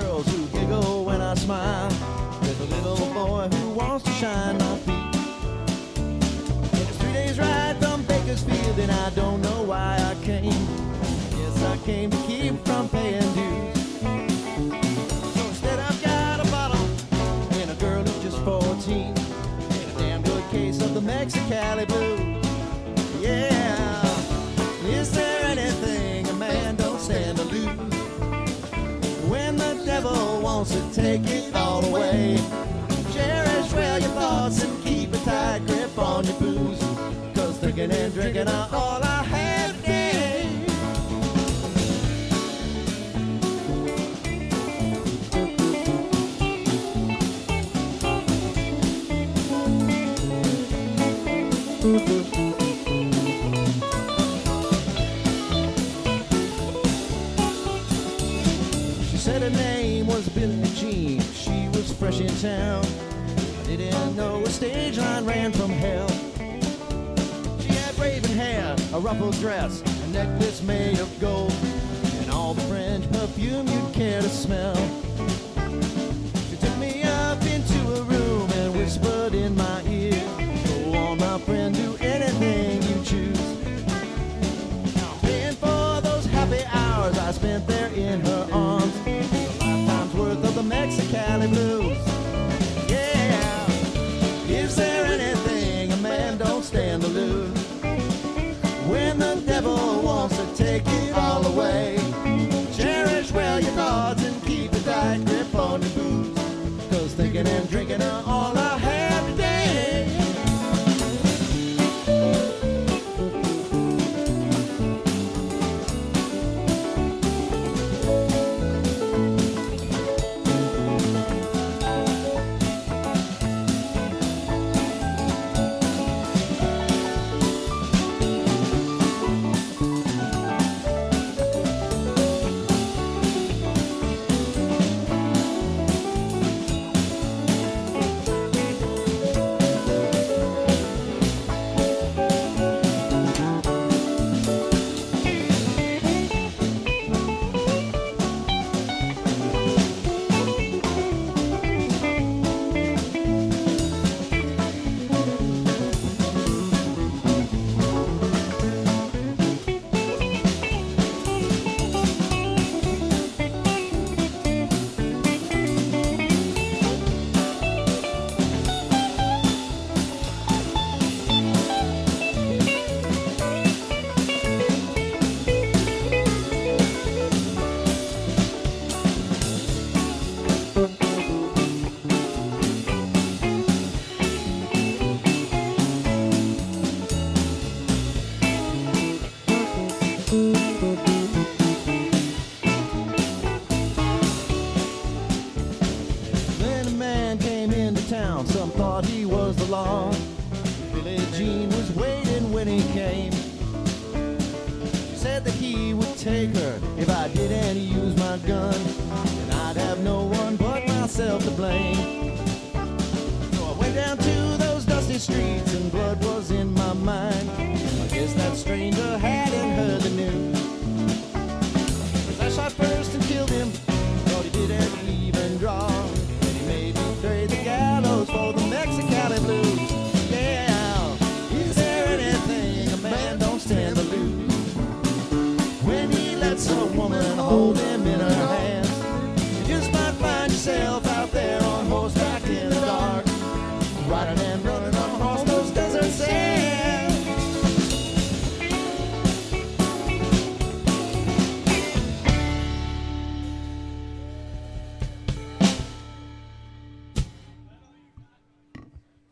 girls who giggle when I smile. There's a little boy who wants to shine my feet. It's 3 days ride from Bakersfield, and I don't know why I came. Yes, I came to keep from paying dues. So instead I've got a bottle and a girl who's just 14, and a damn good case of the Mexicali blues. Yeah, is there anything a man don't stand to lose? When the devil wants to take it all away, cherish well your thoughts and keep a tight grip on your booze, 'cause thinking and drinking are all I have today. She said her name was Billie Jean. She was fresh in town. Didn't know a stage line ran from hell. She had raven hair, a ruffled dress, a necklace made of gold, and all the French perfume you'd care to smell. She took me up into a room and whispered in my ear, "Go on, my friend, do anything you choose." Now, paying for those happy hours I spent there in her arms, a lifetime's worth of the Mexicali blues. Is there anything a man don't stand to lose? When the devil wants to take it all away, cherish well your thoughts and keep a tight grip on your booze, 'cause thinking and drinking are all I have today. Then a man came into town, some thought he was the law. Billie Jean was waiting when he came. She said that he would take her if I didn't use my gun, and I'd have no one but myself to blame. So I went down to those dusty streets and blood was in my mind. I guess that stranger hadn't heard the news. 'Cause I shot first and killed him, thought he didn't even draw. Trade the gallows for the Mexicali blues. Yeah, is there anything a man don't stand to lose? When he lets a woman hold him